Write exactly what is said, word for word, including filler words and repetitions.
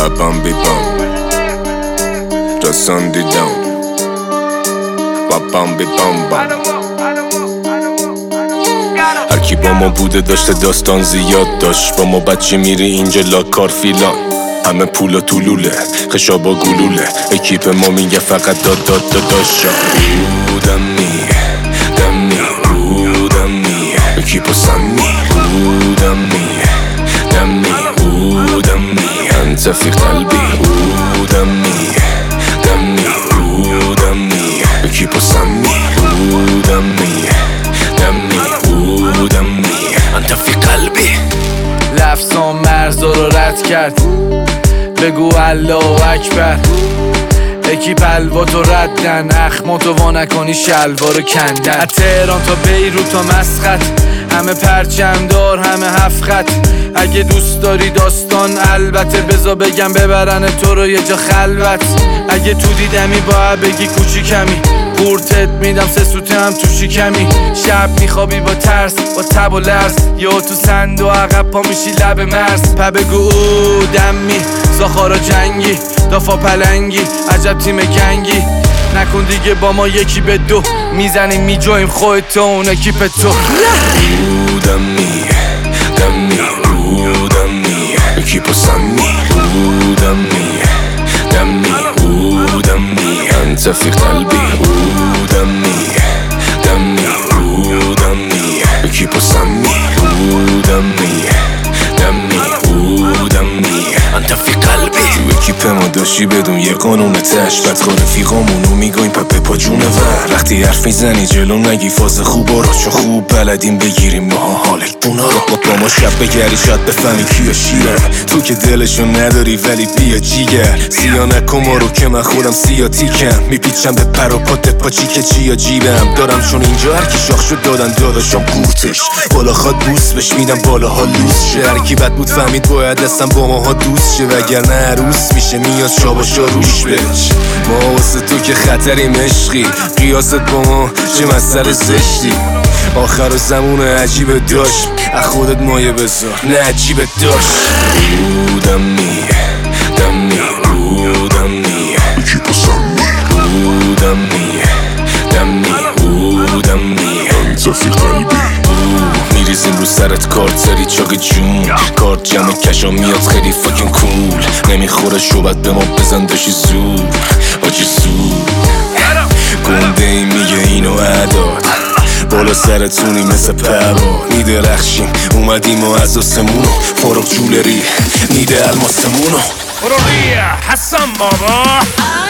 Babam bibam رسان دیدم بابام بیبام بام. هر کی با ما بوده داشته داستان زیاد داشت. با ما بچه میری اینجا لاکار فیلان. همه پول و طولوله خشابا گلوله. اکیپ ما میگه فقط داد داد داد داشت. بودم می دمی بودم می اکیپ و سمی بودم می دمی بودم می انت فی قلبی بودم می دمی بودم می اکیپ و سمی بودم می دمی بودم می انت فی قلبی. لفظان مرزا رو رد کرد بگو الله اکبر. اکیپ الواتو ردن اخماتو وا نکنی شلوارو کندن. از تهران تا بیروت تا مسقط همه پرچم دار همه هفت خط. اگه دوست داری داستان البته بزا بگم ببرن تو رو یه جا خلوت. اگه تو دیدمی باید بگی کوچیکمی قورتت میدم سه سوته هم تو شکمی. شب میخوابی با ترس با تب و لرز یا تو سند و عقب پا میشی لب مرز. پا بگو او دمی زاخارا جنگی دافا پلنگی عجب تیم گنگی. نکن دیگه با ما یکی به دو میزنیم میجاییم خودت و اون اکیپ تو. بودم می دمی بودم می اکیپ و سمی بودم می دمی بودم می انت فی قلبی بودم می دمی بودم می اکیپ و سمی بودم می دمی بودم می انت فی قلبی. تو اکیپ ما داشتی بدون یه قانون تش بدخواه رفیقامونو میگویم پپه پا جونه ور. وقتی حرف میزنی جلو نگی فاز خوبا رو چون خوب بلدیم بگیریم ماها حال بونا رو. با ما شب بگری شاید بفهمی کیا شیره. تو که دلشو نداری ولی بیا جیگر. سیا نکن ما رو که من خودم سیا تیکم. میپیچم به پر و پات پاچی که چیا جیبم دارم چون اینجا هر کی شاخ شد دادن داداشم قورتش. بالا خواد بوس بش میدم بالاها لوس شه. هر کی بد بود فهمید باید دستم با ماها دوست شه وگرنه عروس میشه میاد شاباشا روش بچ. ما واسه تو که خطریم عشقی قیاست با ما چه مسئله زشتی. آخر زمون عجیب داشت از خودت مایه بذار نه عجیب داشت. بودم می دمی بودم می اکیپ و سمی بودم می دمی بودم می انت فی قلبی. میریزیم رو سرت کارت سری چاق جون کارت جمع کشا میاد خیلی فاکین کول. نمیخوره شوبت به ما بزن داشی زور آجی زور. گنده ای میگه اینو عداد بالا سرتونی مثل پروا. میدرخشیم اومدیم و از آسمونو فارغ جولری میده الماسمونو. برو حسن بابا.